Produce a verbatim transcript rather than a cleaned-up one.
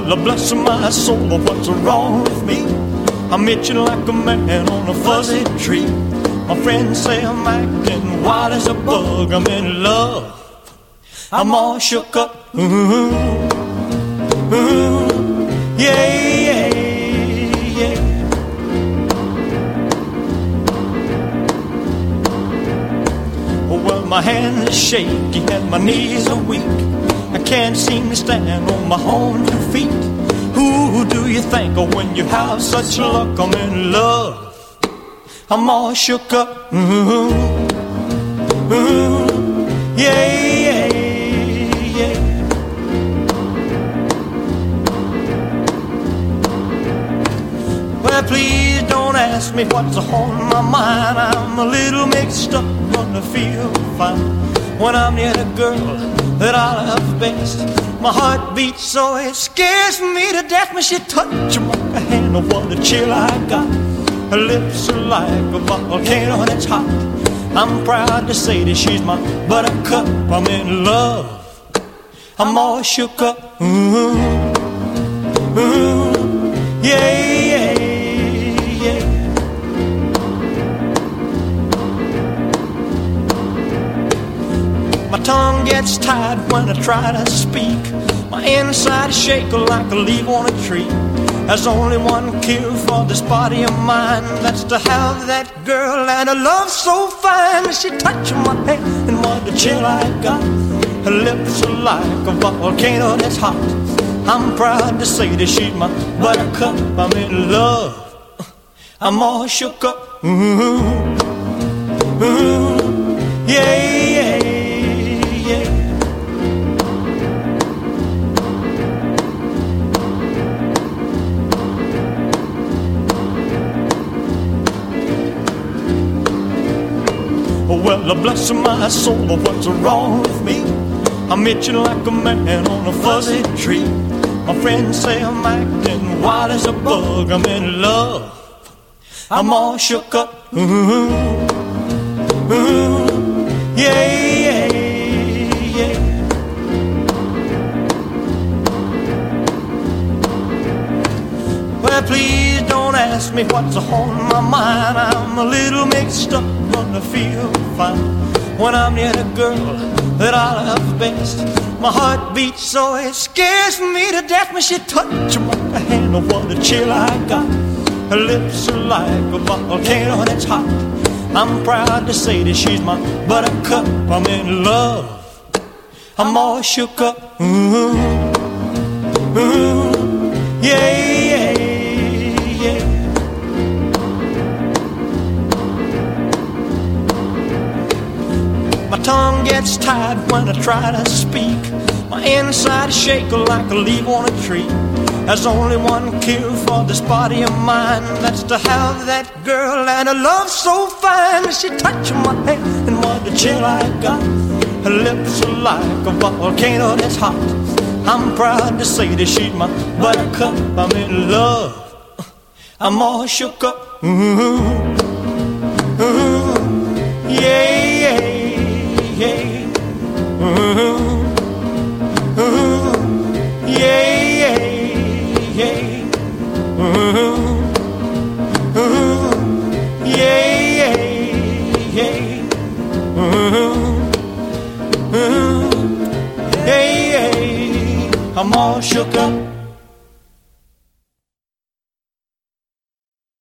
well, bless my soul, what's wrong with me? I'm itching like a man on a fuzzy tree. My friends say I'm acting wild as a bug. I'm in love, I'm all shook up. Ooh, ooh, yeah, yeah, yeah. Well, my hands are shaky and my knees are weak. I can't seem to stand on my own two feet. Who do you think of when you have such luck? I'm in love, I'm all shook up. Ooh, ooh, yeah, yeah, yeah. Well, please don't ask me what's on my mind. I'm a little mixed up, gonna feel fine when I'm near the girl that I love best. My heart beats so it scares me to death when she touches my hand. Oh, what a chill I got. Her lips are like a volcano that's hot. I'm proud to say that she's my buttercup. I'm in love, I'm all shook up. Ooh, ooh, yeah, yeah, yeah. My tongue gets tied when I try to speak. My inside is shaking like a leaf on a tree. There's only one cure for this body of mine. That's to have that girl and a love so fine. She touching my hand and what a chill I got. Her lips are like a volcano that's hot. I'm proud to say that she's my buttercup. I'm in love, I'm all shook up. Ooh, ooh, yeah, yeah, yeah. Well, bless my soul, what's wrong with me? I'm itching like a man on a fuzzy tree. My friends say I'm acting wild as a bug. I'm in love, I'm all shook up. Ooh, ooh, yeah, yeah, yeah. Well, please don't ask me what's on my mind. I'm a little mixed up, gonna feel fine when I'm near the girl that I love best. My heart beats so it scares me to death when she touches my hand. Oh, what a chill I got. Her lips are like a volcano that's hot. I'm proud to say that she's my buttercup. I'm in love, I'm all shook up. Ooh, ooh, yeah, yeah, yeah. My tongue gets tied when I try to speak. My inside is shaking like a leaf on a tree. There's only one cure for this body of mine. That's to have that girl and a love so fine. She touching my hand and what a chill I got. Her lips are like a volcano that's hot. I'm proud to say that she's my buttercup. I'm in love, I'm all shook up. Ooh, ooh, yeah, yeah, yeah. Ooh, ooh, yeah, yeah, yeah. Ooh, ooh, yeah, yeah, yeah. Ooh, ooh, yeah, yeah. I'm all shook up.